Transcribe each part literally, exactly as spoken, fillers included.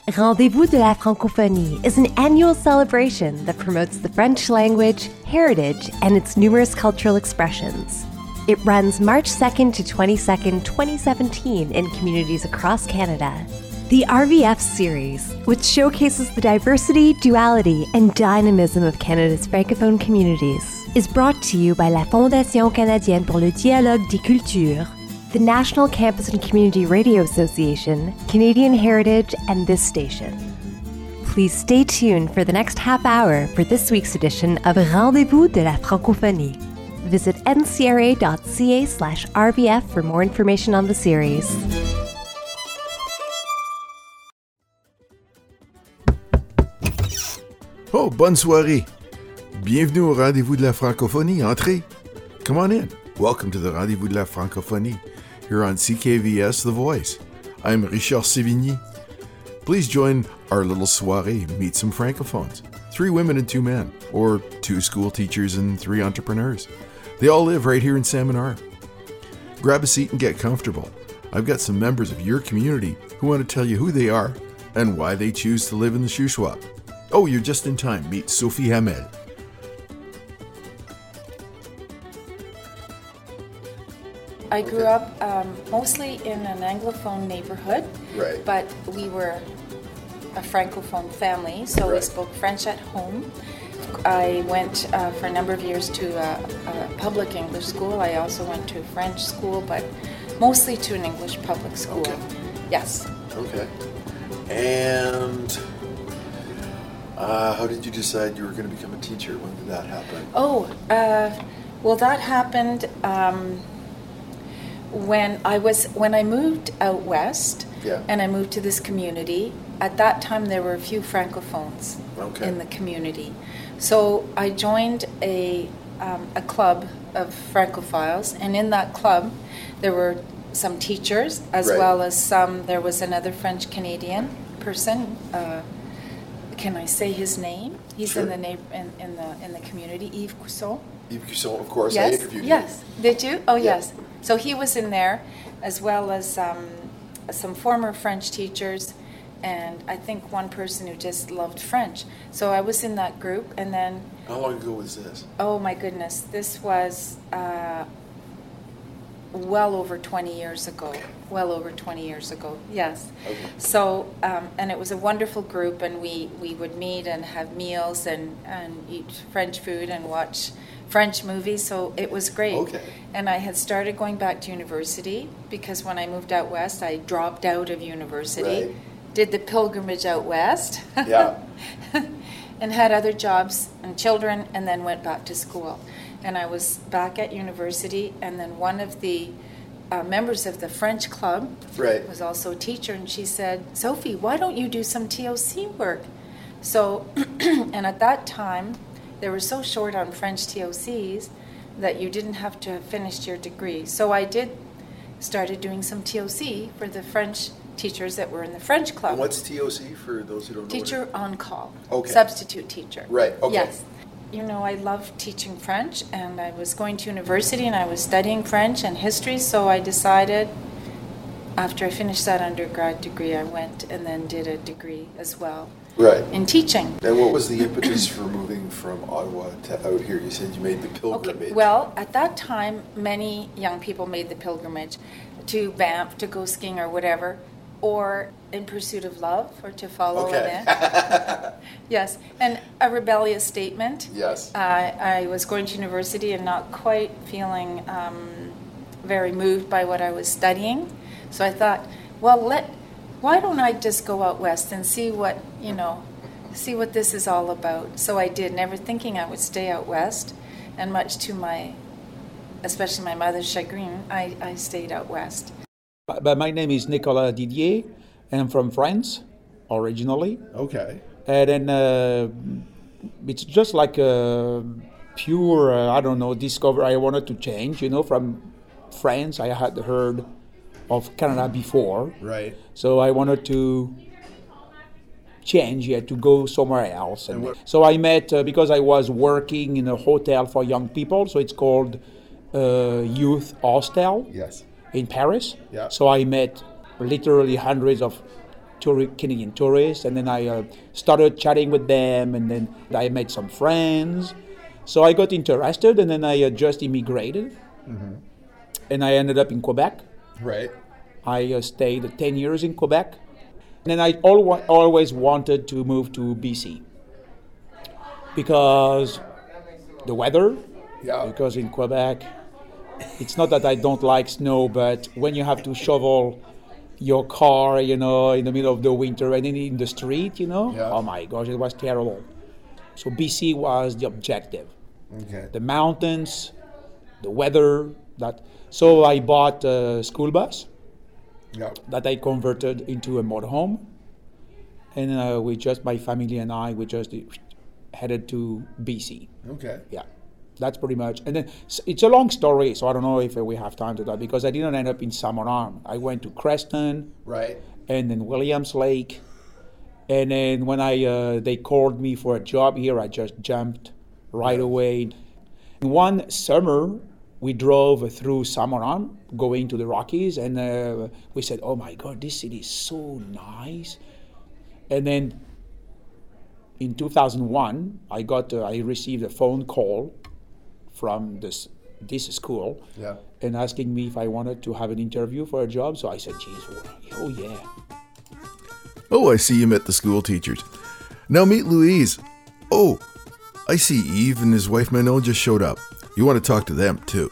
Rendez-vous de la Francophonie is an annual celebration that promotes the French language, heritage, and its numerous cultural expressions. It runs March second to twenty-second, twenty seventeen in communities across Canada. The R V F series, which showcases the diversity, duality, and dynamism of Canada's francophone communities, is brought to you by la Fondation canadienne pour le dialogue des cultures, the National Campus and Community Radio Association, Canadian Heritage, and this station. Please stay tuned for the next half hour for this week's edition of Rendez-vous de la Francophonie. Visit n c r a dot c a slash R V F for more information on the series. Oh, bonne soirée. Bienvenue au Rendez-vous de la Francophonie. Entrez. Come on in. Welcome to the Rendez-vous de la Francophonie here on C K V S The Voice. I'm Richard Sévigny. Please join our little soirée, meet some francophones. Three women and two men, or two school teachers and three entrepreneurs. They all live right here in Salmon-Arm. Grab a seat and get comfortable. I've got some members of your community who want to tell you who they are and why they choose to live in the Shuswap. Oh, you're just in time. Meet Sophie Hamel. I grew okay. up um, mostly in an Anglophone neighborhood, right. but we were a Francophone family, so right. we spoke French at home. I went uh, for a number of years to a, a public English school. I also went to a French school, but mostly to an English public school. Okay. Yes. Okay. And uh, how did you decide you were going to become a teacher? When did that happen? Oh, uh, well, that happened um, when I was when I moved out west, yeah. and I moved to this community. At that time, there were a few francophones okay. in the community, so I joined a um, a club of francophiles, and in that club, there were some teachers as right. well as some. There was another French Canadian person. Uh, can I say his name? He's sure. in the na- in, in the in the community. Yves Cousson. Yves Cousson, of course. Yes. I interviewed him. Yes. Did you? Oh, yeah. yes. So he was in there, as well as um, some former French teachers, and I think one person who just loved French. So I was in that group, and then... How long ago was this? Oh, my goodness. This was uh, well over twenty years ago. Okay. Well over twenty years ago, yes. Okay. So, um, and it was a wonderful group, and we, we would meet and have meals and, and eat French food and watch French movies, so it was great. Okay. And I had started going back to university because when I moved out west, I dropped out of university, right. did the pilgrimage out west, yeah, and had other jobs and children, and then went back to school. And I was back at university, and then one of the uh, members of the French club right. was also a teacher, and she said, Sophie, why don't you do some T O C work? So, and at that time, they were so short on French T O Cs that you didn't have to have finished your degree. So I did started doing some T O C for the French teachers that were in the French club. And what's T O C for those who don't know? Teacher on call. Okay. Substitute teacher. Right. Okay. Yes. You know, I love teaching French, and I was going to university and I was studying French and history, so I decided after I finished that undergrad degree, I went and then did a degree as well. Right. In teaching. And what was the impetus for moving from Ottawa to out here? You said you made the pilgrimage. Okay. Well, at that time, many young people made the pilgrimage to Banff to go skiing or whatever, or in pursuit of love, or to follow okay. a man. Yes, and a rebellious statement. Yes. Uh, I was going to university and not quite feeling um, very moved by what I was studying, so I thought, well, let. Why don't I just go out west and see what, you know, see what this is all about? So I did, never thinking I would stay out west, and much to my, especially my mother's chagrin, I, I stayed out west. But my name is Nicolas Didier, and I'm from France, originally. Okay. And then uh, it's just like a pure, uh, I don't know, discover. I wanted to change, you know, from France. I had heard of Canada before. Right. So I wanted to change, yeah, to go somewhere else. And And what- so I met, uh, because I was working in a hotel for young people, so it's called uh, Youth Hostel Yes. in Paris. Yeah. So I met literally hundreds of tour- Canadian tourists, and then I uh, started chatting with them, and then I met some friends. So I got interested, and then I uh, just immigrated, mm-hmm. and I ended up in Quebec. Right. I uh, stayed ten years in Quebec, and then I al- always wanted to move to B C because the weather. Yeah. Because in Quebec, it's not that I don't like snow, but when you have to shovel your car, you know, in the middle of the winter and in the street, you know, yeah. oh my gosh, it was terrible. So B C was the objective. Okay. The mountains, the weather. That. So I bought a school bus yeah. that I converted into a motorhome, and uh, we just, my family and I, we just headed to B C. Okay. Yeah. That's pretty much, and then it's a long story, so I don't know if we have time to that, because I didn't end up in Saint-Laurent. I went to Creston, right, and then Williams Lake, and then when I uh, they called me for a job here, I just jumped right away. One summer, we drove through Saint-Laurent, going to the Rockies, and uh, we said, "Oh my God, this city is so nice," and then. In two thousand one, I got uh, I received a phone call from this this school, yeah. and asking me if I wanted to have an interview for a job. So I said, "Geez, oh yeah." Oh, I see you met the school teachers. Now meet Louise. Oh, I see Yves and his wife Manon just showed up. You want to talk to them too.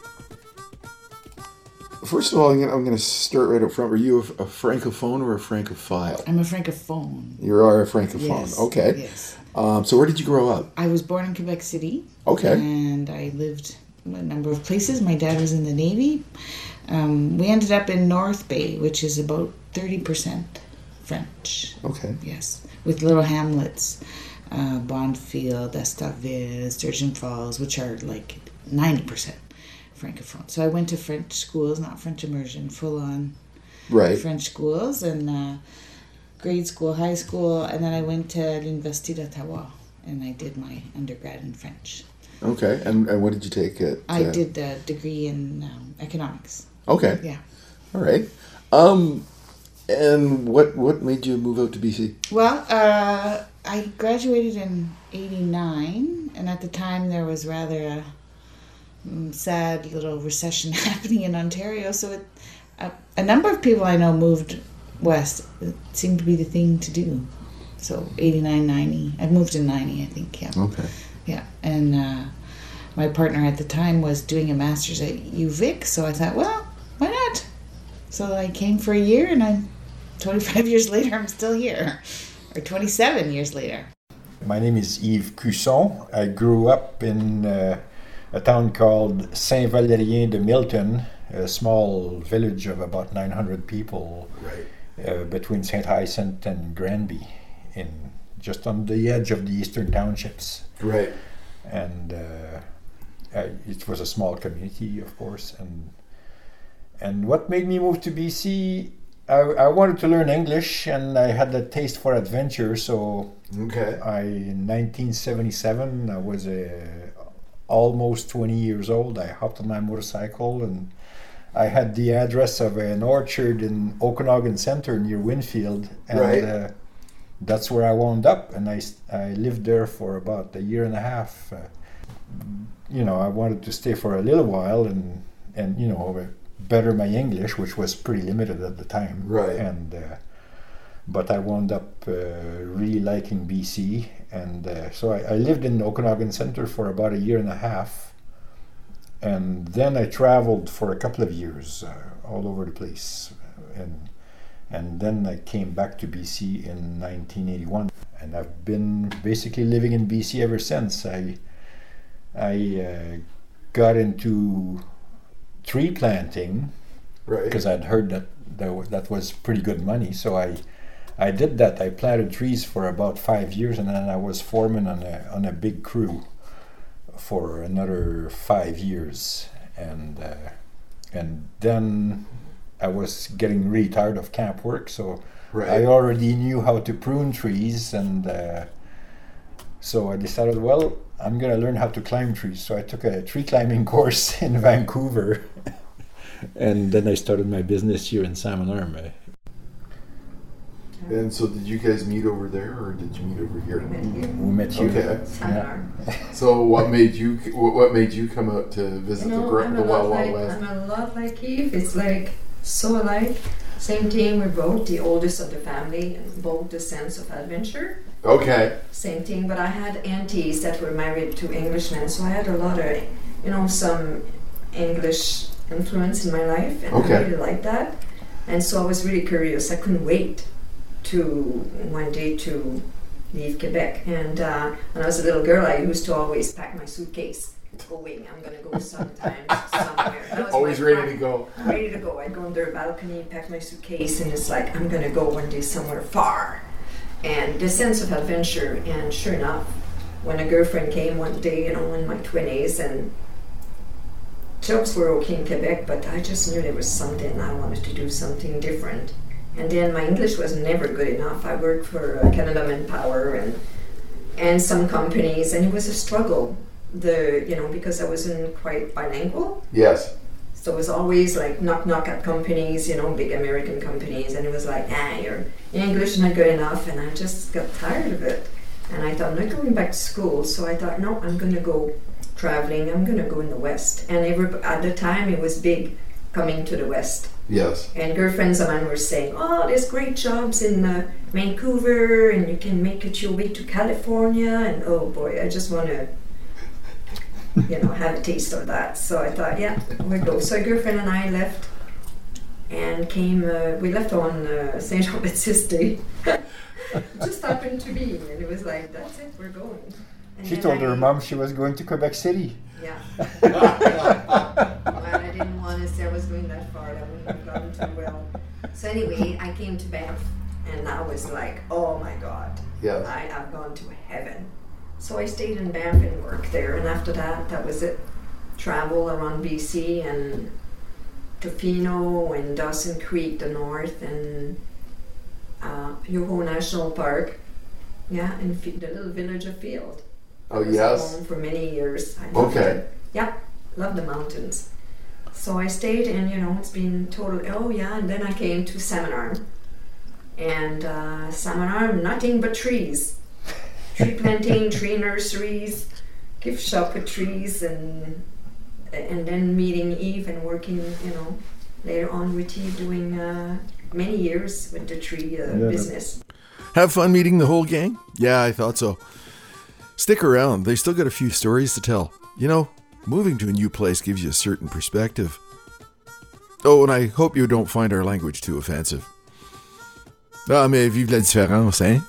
First of all, I'm going to start right up front. Were you a, a francophone or a francophile? I'm a francophone. You are a francophone. Yes. Okay. Yes. Um, so where did you grow up? I was born in Quebec City. Okay. And I lived a number of places. My dad was in the Navy. Um, we ended up in North Bay, which is about thirty percent French. Okay. Yes. With little hamlets, uh, Bondfield, Estaville, Sturgeon Falls, which are like ninety percent Francophone. So I went to French schools, not French immersion, full on right. French schools, and uh, grade school, high school, and then I went to l'Université d'Ottawa, and I did my undergrad in French. Okay, and, and what did you take at? I uh, did a degree in um, economics. Okay. Yeah. All right. Um, and what what made you move out to B C? Well, uh, I graduated in eighty-nine, and at the time there was rather a um, sad little recession happening in Ontario, so it, a, a number of people I know moved west. It seemed to be the thing to do. So eighty-nine, ninety. I moved in ninety, I think, yeah. Okay. Yeah, and uh, my partner at the time was doing a master's at U Vic, so I thought, well, why not? So I came for a year, and I'm twenty-five years later, I'm still here, or twenty-seven years later. My name is Yves Cusson. I grew up in uh, a town called Saint-Valérien de Milton, a small village of about nine hundred people, right. uh, between Saint Hyacinthe and Granby, in just on the edge of the eastern townships. Right. And uh, I, it was a small community, of course. And and what made me move to B C? I, I wanted to learn English, and I had a taste for adventure. So okay. I in nineteen seventy-seven, I was uh, almost twenty years old. I hopped on my motorcycle, and I had the address of an orchard in Okanagan Center near Winfield, and right. uh, that's where I wound up. And I, I lived there for about a year and a half. Uh, you know, I wanted to stay for a little while and and you know better my English, which was pretty limited at the time. Right. And uh, but I wound up uh, really liking B C, and uh, so I, I lived in Okanagan Center for about a year and a half, and then I traveled for a couple of years uh, all over the place, and and then I came back to B C in nineteen eighty-one, and I've been basically living in B C ever since. I I uh, got into tree planting, right. because I'd heard that that, w- that was pretty good money. So I I did that. I planted trees for about five years, and then I was foreman on a on a big crew for another five years, and uh, and then I was getting really tired of camp work, so right. I already knew how to prune trees, and uh, so I decided, well, I'm going to learn how to climb trees. So I took a tree climbing course in Vancouver, and then I started my business here in Salmon Arm. And so did you guys meet over there, or did you meet over here? Met here. We met you. Okay. Seminar. So what made you what made you come out to visit You know, the, gr- I'm the a lot Wild Wild like West? I'm a lot like Keith. It's like so alike. Same thing. We both the oldest of the family, and both the sense of adventure. Okay. Same thing. But I had aunties that were married to Englishmen, so I had a lot of, you know, some English influence in my life, and Okay. I really liked that. And so I was really curious. I couldn't wait to one day to leave Quebec. And uh, when I was a little girl, I used to always pack my suitcase, going, I'm going to go sometime somewhere. That was Always my ready plan. to go. Ready to go. I'd go under a balcony, pack my suitcase, and it's like, I'm going to go one day somewhere far. And the sense of adventure. And sure enough, when a girlfriend came one day, you know, in my twenties, and jobs were okay in Quebec, but I just knew there was something, I wanted to do something different. And then my English was never good enough. I worked for uh, Canada Manpower and and some companies, and it was a struggle. The you know because I wasn't quite bilingual, Yes. so it was always like knock knock at companies, you know, big American companies, and it was like, ah, your English is not good enough, and I just got tired of it. And I thought, I'm not going back to school, so I thought, no, I'm going to go traveling. I'm going to go in the West. And every, at the time, it was big coming to the West. Yes. And girlfriends of mine were saying, oh, there's great jobs in uh, Vancouver, and you can make it your way to California. And oh boy, I just want to, you know, have a taste of that. So I thought, yeah, we'll go. So a girlfriend and I left and came, uh, we left on uh, Saint Jean-Baptiste Day. Just happened to be. And it was like, that's it, we're going. And She then told I- her mom she was going to Quebec City. Yeah. Well, I didn't want to say I was going that far. That wouldn't have gone too well. So anyway, I came to Banff, and I was like, oh my God, Yes. I have gone to heaven. So I stayed in Banff and worked there, and after that, that was it. Travel around B C and Tofino and Dawson Creek, the north, and uh, Yoho National Park. Yeah, and F- the little village of Field. Oh, I was yes? home for many years. I loved Okay. it. Yeah, love the mountains. So I stayed, and you know, it's been total. Oh yeah, and then I came to Salmon and uh, Salmon nothing but trees, tree planting, tree nurseries, gift shop with trees, and and then meeting Eve and working, you know, later on with Eve, doing uh, many years with the tree uh, Yeah. business. Have fun meeting the whole gang? Yeah, I thought so. Stick around. They still got a few stories to tell. You know, moving to a new place gives you a certain perspective. Oh, and I hope you don't find our language too offensive. Ah, mais vive la différence, hein?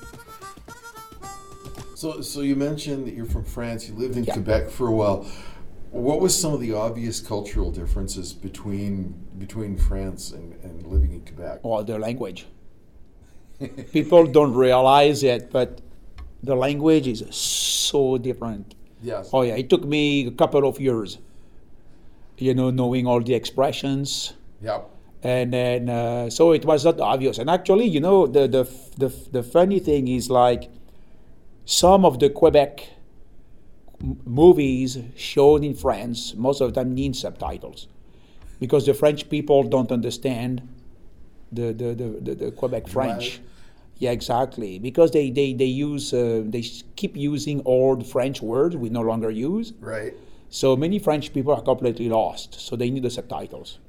So, so you mentioned that you're from France. You lived in Yeah. Quebec for a while. What was some of the obvious cultural differences between between France and, and living in Quebec? Or the language. People don't realize it, but the language is so different. Yes. Oh yeah, it took me a couple of years, you know, knowing all the expressions, Yep. and then uh, so it was not obvious. And actually, you know, the the the the funny thing is like some of the Quebec m- movies shown in France, most of the time need subtitles, because the French people don't understand the the the, the, the Quebec French. Right. Yeah, exactly. Because they they they use uh, they s- keep using old French words we no longer use. Right. So many French people are completely lost. So they need the subtitles.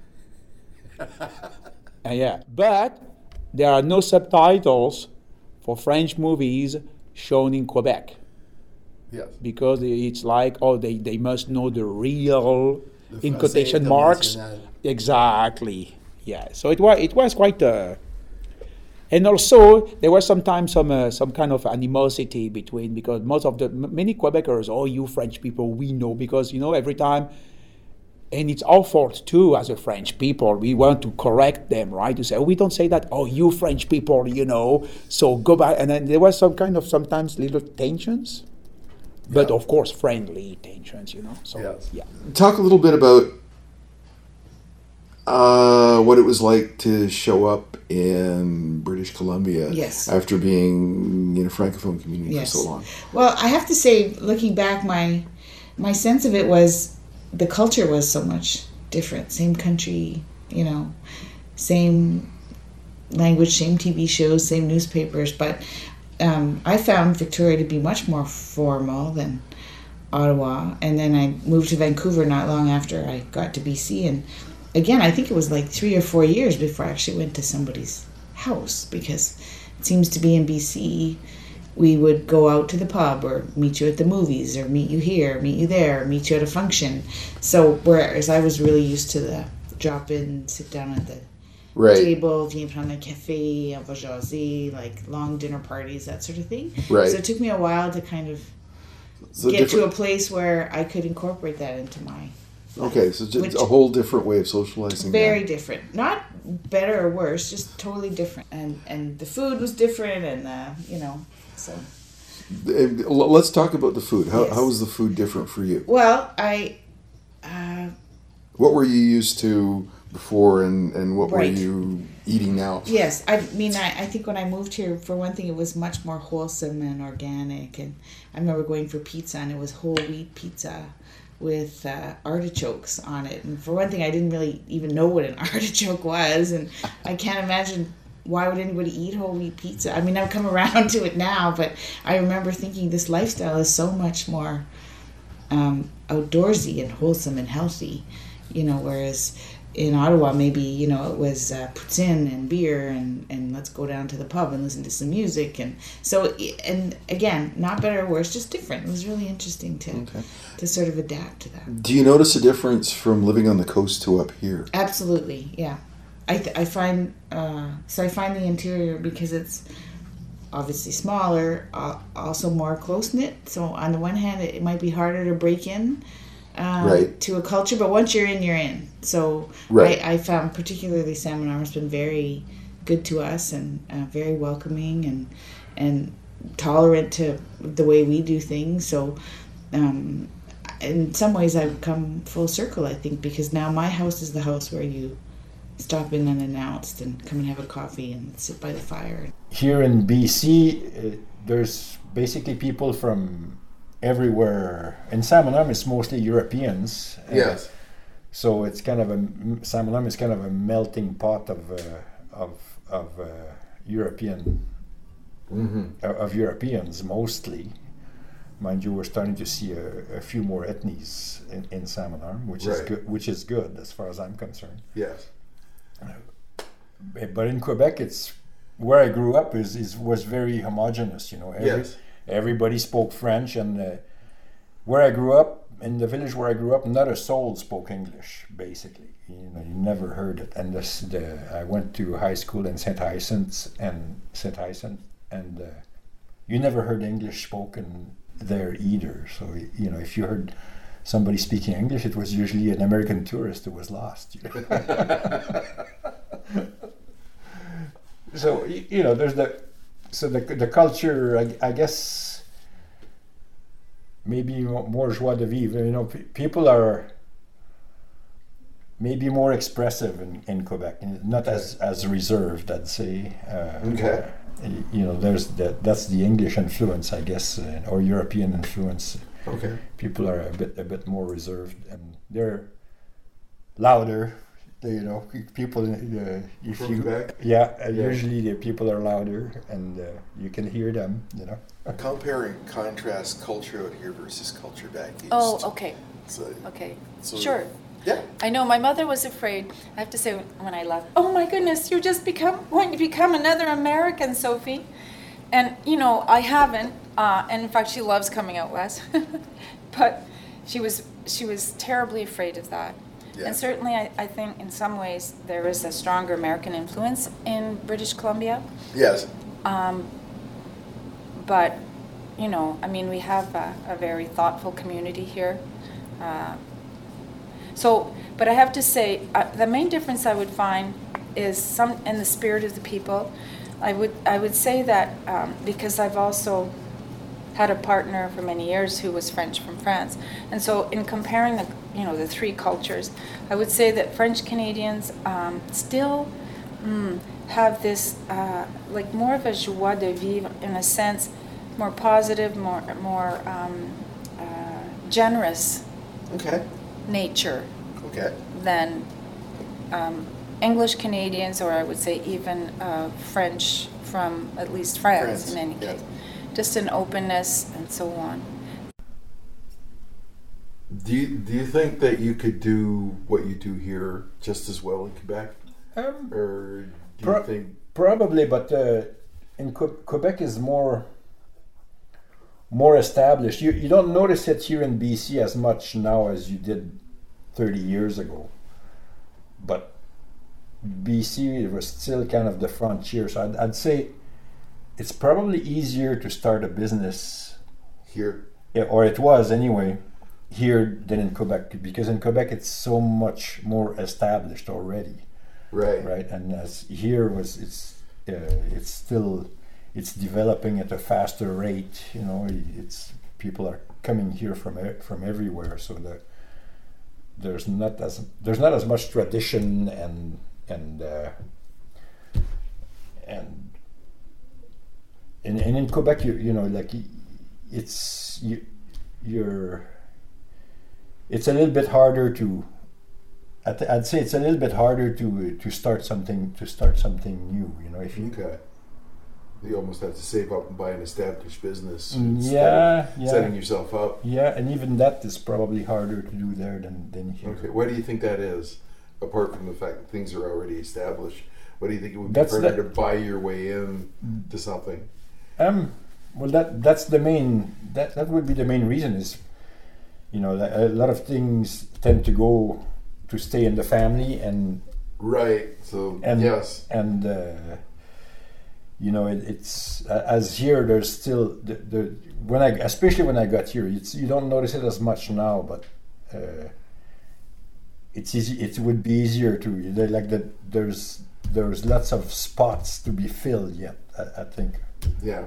And yeah, but there are no subtitles for French movies shown in Quebec Yes. because it's like, oh, they, they must know the real The in Français quotation marks. international. Exactly. Yeah. So it was it was quite. Uh, and also there was sometimes some uh, some kind of animosity between, because most of the m- many Quebecers, oh, you French people, we know, because you know every time. And it's our fault too, as a French people. We want to correct them, right? To say, oh, we don't say that. Oh, you French people, you know. So go back. And then there was some kind of sometimes little tensions, but Yeah. of course friendly tensions, you know. So Yes. yeah. Talk a little bit about uh, what it was like to show up in British Columbia Yes. after being in a Francophone community Yes. for so long. Well, I have to say, looking back, my my sense of it was the culture was so much different. Same country, you know, same language, same T V shows, same newspapers, but um, I found Victoria to be much more formal than Ottawa. And then I moved to Vancouver not long after I got to B C. And again, I think it was like three or four years before I actually went to somebody's house, because it seems to be in B C, we would go out to the pub or meet you at the movies or meet you here, meet you there, meet you at a function. So whereas I was really used to the drop in, sit down at the Right. table, viens prendre un café, on va jaser, like long dinner parties, that sort of thing. Right. So it took me a while to kind of So get to a different- place where I could incorporate that into my life. Okay, so just Which- a whole different way of socializing. Very now. different. Not better or worse, just totally different. And and the food was different, and uh, you know, so. Uh, Let's talk about the food. How Yes. how was the food different for you? Well, I. Uh, What were you used to before, and, and what Right. were you eating now? Yes, I mean, I, I think when I moved here, for one thing, it was much more wholesome and organic. And I remember going for pizza, and it was whole wheat pizza with uh, artichokes on it. And for one thing, I didn't really even know what an artichoke was. And I can't imagine why would anybody eat whole wheat pizza. I mean, I've come around to it now, but I remember thinking this lifestyle is so much more um, outdoorsy and wholesome and healthy, you know, whereas in Ottawa, maybe, you know, it was uh, poutine and beer and, and let's go down to the pub and listen to some music. And so, and again, not better or worse, just different. It was really interesting to Okay. to sort of adapt to that. Do you notice a difference from living on the coast to up here? Absolutely, yeah. I, th- I find, uh, so I find the interior, because it's obviously smaller, uh, also more close-knit. So on the one hand, it, it might be harder to break in Uh, Right. to a culture, but once you're in, you're in. So Right. I, I found particularly Salmon Arm has been very good to us and uh, very welcoming and and tolerant to the way we do things. So um, in some ways I've come full circle, I think, because now my house is the house where you stop in unannounced and come and have a coffee and sit by the fire. Here in B C, uh, there's basically people from everywhere. In Salmon Arm, it's mostly Europeans. Uh, Yes. So it's kind of a Salmon Arm is kind of a melting pot of uh, of of uh, European Mm-hmm. uh, of Europeans mostly. Mind you, we're starting to see a, a few more ethnies in, in Salmon Arm, which is Right. good. Which is good as far as I'm concerned. Yes. But in Quebec, it's where I grew up is, is was very homogenous. You know, every, Yes. everybody spoke French, and uh, where I grew up, in the village where I grew up, not a soul spoke English. Basically, you know, you never heard it. And this, the, I went to high school in Saint Hyacinthe and Saint Hyacinthe, and uh, you never heard English spoken there either. So you know, if you heard somebody speaking English, it was usually an American tourist who was lost. You know? So y- you know, there's the so the the culture. I, I guess maybe mo- more joie de vivre. You know, pe- people are maybe more expressive in, in Quebec, and not as as reserved, I'd say. Uh, Okay. y- You know, there's that. That's the English influence, I guess, uh, or European influence. Okay. People are a bit a bit more reserved, and they're louder. They, you know, people. Uh, if From you, Quebec? yeah, uh, Yeah. usually the people are louder, and uh, you can hear them. You know. Compare and contrast culture out here versus culture back east. Oh, okay, So, okay. so- Sure. Yeah. I know my mother was afraid. I have to say, when I left, oh my goodness, you're just become going to become another American, Sophie. And you know, I haven't. Uh, and in fact, she loves coming out west. But she was she was terribly afraid of that. Yeah. And certainly, I, I think in some ways there is a stronger American influence in British Columbia. Yes. Um, but, you know, I mean, we have a, a very thoughtful community here. Uh, so, but I have to say, uh, the main difference I would find is some in the spirit of the people. I would I would say that um, because I've also had a partner for many years who was French from France, and so in comparing the you know the three cultures, I would say that French Canadians um, still mm, have this uh, like more of a joie de vivre in a sense, more positive, more more um, uh, generous Okay. nature Okay. than um, English Canadians, or I would say even uh, French from at least France, France, in any yeah. case. Just an openness and so on. Do you, do you think that you could do what you do here just as well in Quebec? Um, Or do pro- you think... Probably, but uh, in Que- Quebec is more more established. You you don't notice it here in B C as much now as you did thirty years ago. But B C was still kind of the frontier, so I'd, I'd say it's probably easier to start a business Here? yeah, or it was anyway, here than in Quebec, because in Quebec it's so much more established already. Right. Right, and as here was it's uh, it's still it's developing at a faster rate. You know, it's people are coming here from e- from everywhere, so that there's not as there's not as much tradition and and uh, and and, and in Quebec, you you know, like it's you you're it's a little bit harder to. I'd, I'd say it's a little bit harder to to start something to start something new. You know, if you Okay. You almost have to save up and buy an established business. Mm, instead yeah, of yeah. Setting yourself up. yeah, and even that is probably harder to do there than than here. Okay. Why do you think that is? Apart from the fact that things are already established, what do you think it would be That's harder the- to buy your way in to something? Um, well, that that's the main that that would be the main reason is, you know, that a lot of things tend to go to stay in the family and Right. So and yes. and uh, you know it, it's uh, as here there's still the, the when I especially when I got here it's you don't notice it as much now, but uh, it's easy it would be easier to like that there's there's lots of spots to be filled yet I, I think. Yeah.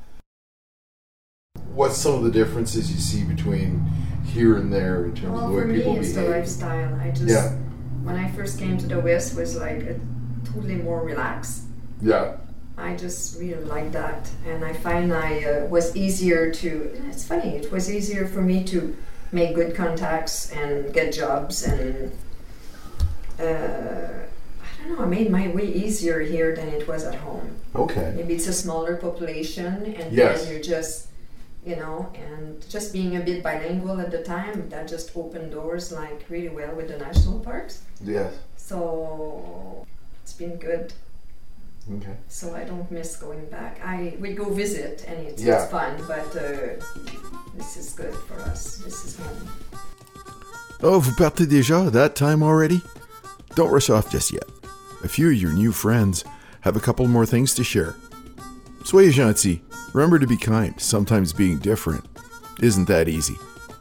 What's some of the differences you see between here and there in terms Well, of the for way me, people it's behave? the lifestyle. I just, Yeah. when I first came to the West, was like a, totally more relaxed. Yeah. I just really like that, and I find I uh, was easier to. It's funny. It was easier for me to make good contacts and get jobs, and uh, I don't know. I made my way easier here than it was at home. Okay. Maybe it's a smaller population, and Yes. then you're just, you know, and just being a bit bilingual at the time, that just opened doors like really well with the national parks. Yes. So it's been good. Okay. So I don't miss going back. I we go visit and it's, Yeah. it's fun, but uh, this is good for us. This is home. Oh, vous partez déjà? That time already? Don't rush off just yet. A few of your new friends have a couple more things to share. Soyez gentil. Remember to be kind. Sometimes being different isn't that easy.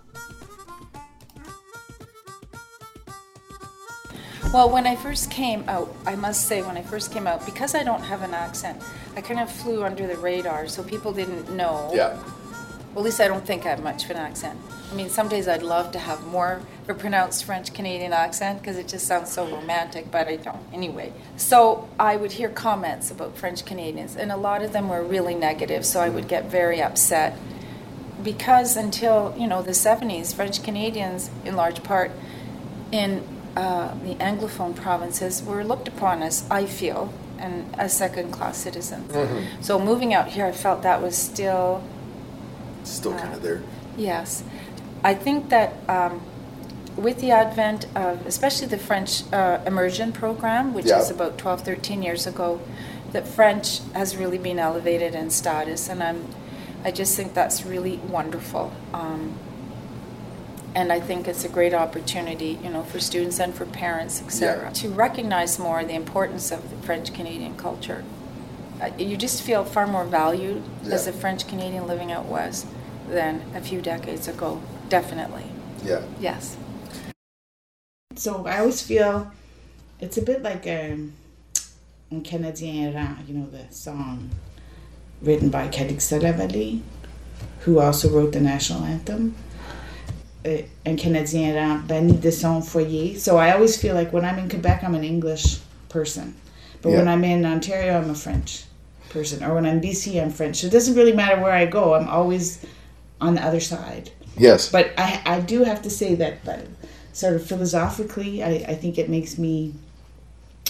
Well, when I first came out, I must say, when I first came out, because I don't have an accent, I kind of flew under the radar, so people didn't know. Yeah. Well, at least I don't think I have much of an accent. I mean, some days I'd love to have more of a pronounced French-Canadian accent because it just sounds so romantic, but I don't anyway. So I would hear comments about French-Canadians, and a lot of them were really negative, so I would get very upset. Because until, you know, the seventies, French-Canadians, in large part, in uh, the Anglophone provinces, were looked upon as, I feel, and as second-class citizens. Mm-hmm. So moving out here, I felt that was still... Still kind of there. Yes. I think that um, with the advent of, especially the French uh, immersion program, which Yeah. is about twelve, thirteen years ago, that French has really been elevated in status, and I'm, I just think that's really wonderful. Um, and I think it's a great opportunity, you know, for students and for parents, et cetera, Yeah. to recognize more the importance of the French-Canadian culture. Uh, you just feel far more valued as Yeah. a French-Canadian living out west than a few decades ago, definitely. Yeah. Yes. So I always feel it's a bit like um, Un Canadien errant, you know, the song written by Calixa Lavallée, who also wrote the national anthem. Uh, Un Canadien errant, banni de son foyer. So I always feel like when I'm in Quebec, I'm an English person. But when Yeah. I'm in Ontario, I'm a French person. Or when I'm in B C, I'm French. So it doesn't really matter where I go. I'm always on the other side. Yes. But I, I do have to say that, but sort of philosophically, I, I think it makes me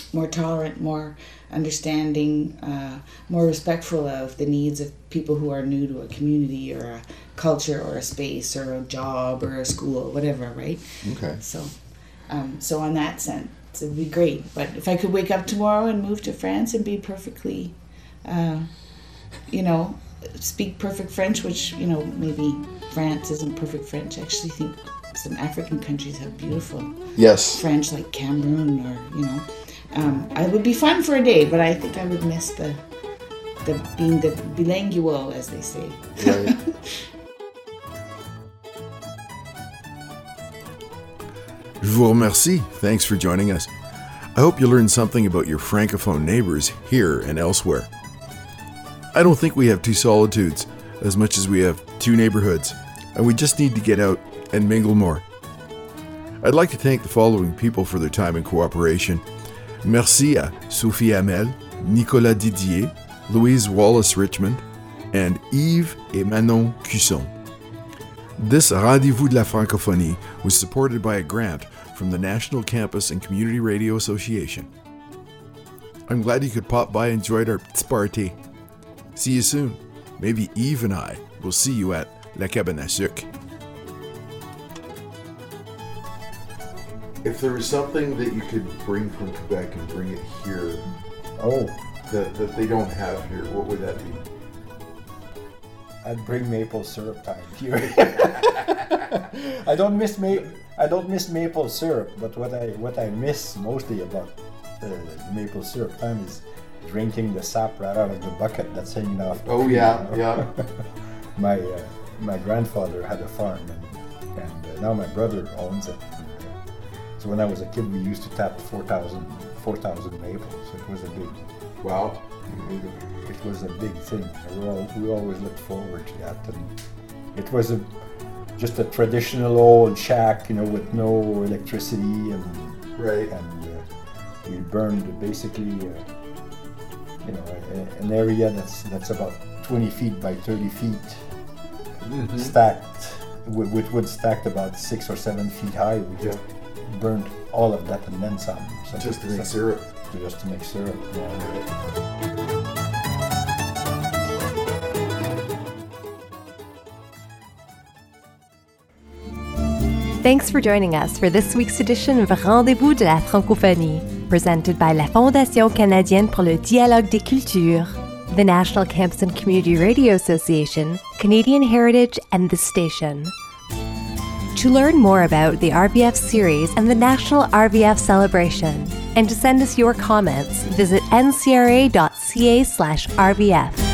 more tolerant, more understanding, uh, more respectful of the needs of people who are new to a community or a culture or a space or a job or a school, whatever, right? Okay. So, um, so on that sense, it would be great. But if I could wake up tomorrow and move to France and be perfectly, uh, you know, speak perfect French, which, you know, maybe France isn't perfect French. I actually think some African countries have beautiful Yes. French, like Cameroon, or, you know. Um, I would be fun for a day, but I think I would miss the the being the bilingual, as they say. Right. Je vous remercie. Thanks for joining us. I hope you learned something about your francophone neighbors here and elsewhere. I don't think we have two solitudes as much as we have two neighborhoods, and we just need to get out and mingle more. I'd like to thank the following people for their time and cooperation. Merci à Sophie Hamel, Nicolas Didier, Louise Wallace-Richmond, and Yves et Manon Cusson. This Rendez-vous de la Francophonie was supported by a grant from the National Campus and Community Radio Association. I'm glad you could pop by and enjoy our petit party. See you soon. Maybe Yves and I will see you at La Cabane à Sucre. If there was something that you could bring from Quebec and bring it here, Oh, that, that they don't have here, what would that be? I'd bring maple syrup time here. I don't miss ma- I don't miss maple syrup, but what I what I miss mostly about uh, maple syrup time is drinking the sap right out of the bucket that's hanging off. The Oh, tree, yeah, you know? yeah. my uh, my grandfather had a farm, and, and uh, now my brother owns it. And, uh, so when I was a kid, we used to tap four thousand maples. It was a big, Wow. it was a big thing. We, all, we always looked forward to that, and it was a just a traditional old shack, you know, with no electricity, and Right. and uh, we burned basically, uh, you know, a, an area that's that's about twenty feet by thirty feet, Mm-hmm. stacked with, with wood stacked about six or seven feet high. We just burned all of that and then some. So Just to make so- syrup. Just to make syrup. Yeah. Thanks for joining us for this week's edition of Rendez-vous de la Francophonie, presented by la Fondation canadienne pour le dialogue des cultures, the National Campus and Community Radio Association, Canadian Heritage, and The Station. To learn more about the R V F series and the National R V F celebration, and to send us your comments, visit n c r a dot c a slash R V F.